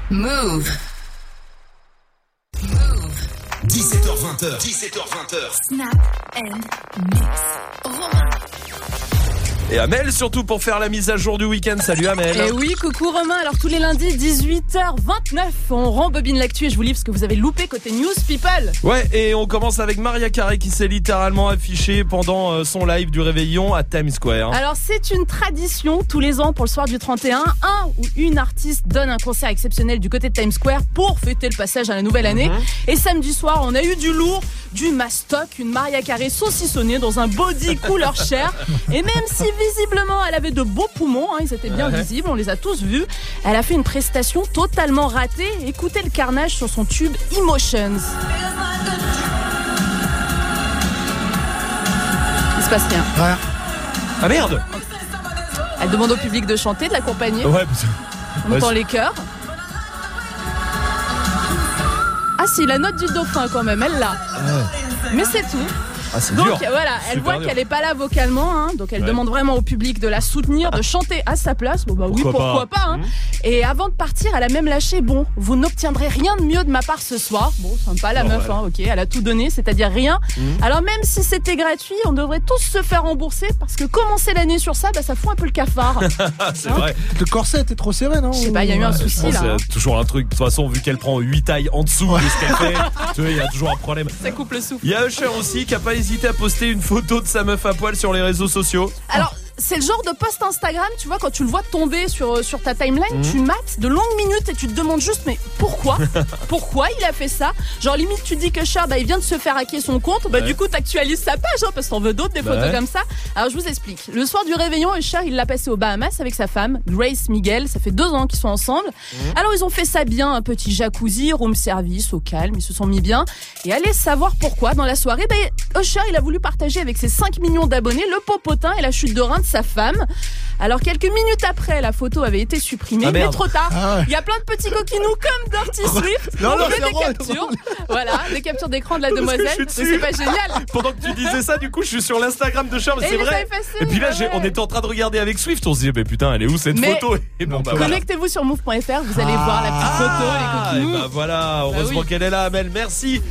Move. 17h20. Snap and mix. Romain. Et Amel surtout pour faire la mise à jour du week-end. Salut Amel. Et oui, coucou Romain. Alors tous les lundis 18h29, on rembobine l'actu et je vous livre ce que vous avez loupé côté news people. Ouais, et on commence avec Mariah Carey qui s'est littéralement affichée pendant son live du réveillon à Times Square. Alors c'est une tradition tous les ans pour le soir du 31, un ou une artiste donne un concert exceptionnel du côté de Times Square pour fêter le passage à la nouvelle année. Et samedi soir, on a eu du lourd, du mastoc, une Mariah Carey saucissonnée dans un body couleur chair. Et même si visiblement elle avait de beaux poumons, ils étaient bien visibles, on les a tous vus, elle a fait une prestation totalement ratée. Écoutez le carnage sur son tube Emotions. Il se passe rien. Ouais. Ah merde. Elle demande au public de chanter, de l'accompagner. Ouais. On entend les chœurs. Ah si, la note du dauphin quand même, elle l'a. Mais c'est tout. Ah, c'est Donc dur. voilà, elle Super voit dur. qu'elle est pas là vocalement, donc elle demande vraiment au public de la soutenir, de chanter à sa place. Bon bah oui, pourquoi pas. Et avant de partir, elle a même lâché, bon, vous n'obtiendrez rien de mieux de ma part ce soir. Bon, sympa la meuf, ok, elle a tout donné, c'est-à-dire rien. Alors même si c'était gratuit, on devrait tous se faire rembourser parce que commencer l'année sur ça, ça fout un peu le cafard. C'est vrai. Le corset était trop serré, non? Je sais pas, il y a eu un Je souci pense là. c'est toujours un truc. De toute façon, vu qu'elle prend 8 tailles en dessous de ce qu'elle fait, tu vois, il y a toujours un problème. Ça coupe le souffle. Il y a Usher aussi qui a pas hésité à poster une photo de sa meuf à poil sur les réseaux sociaux. Alors, c'est le genre de post Instagram, tu vois, quand tu le vois tomber sur ta timeline, tu mates de longues minutes et tu te demandes juste, mais pourquoi? Pourquoi il a fait ça? Genre, limite, tu dis que Usher, il vient de se faire hacker son compte, du coup, t'actualises sa page, parce qu'on veut d'autres, des photos comme ça. Alors, je vous explique. Le soir du réveillon, Usher, il l'a passé aux Bahamas avec sa femme, Grace Miguel. Ça fait 2 ans qu'ils sont ensemble. Alors, ils ont fait ça bien, un petit jacuzzi, room service, au calme, ils se sont mis bien. Et allez savoir pourquoi, dans la soirée, Usher, il a voulu partager avec ses 5 millions d'abonnés le popotin et la chute de rein de sa femme. Alors quelques minutes après, la photo avait été supprimée, mais trop tard. Il y a plein de petits coquinous comme Dirty Swift. On fait des captures. Voilà, des captures d'écran de la demoiselle. Mais c'est pas génial. Pendant que tu disais ça, du coup, je suis sur l'Instagram de Usher, mais Et c'est il les a vrai. effacés, Et puis là, ouais. on était en train de regarder avec Swift, on se disait, mais putain, elle est où cette Mais photo? Et bon, bah voilà. Connectez-vous sur move.fr, vous allez voir la petite photo, les Et coquinous. bah voilà, heureusement oui. qu'elle est là, Amel. Merci.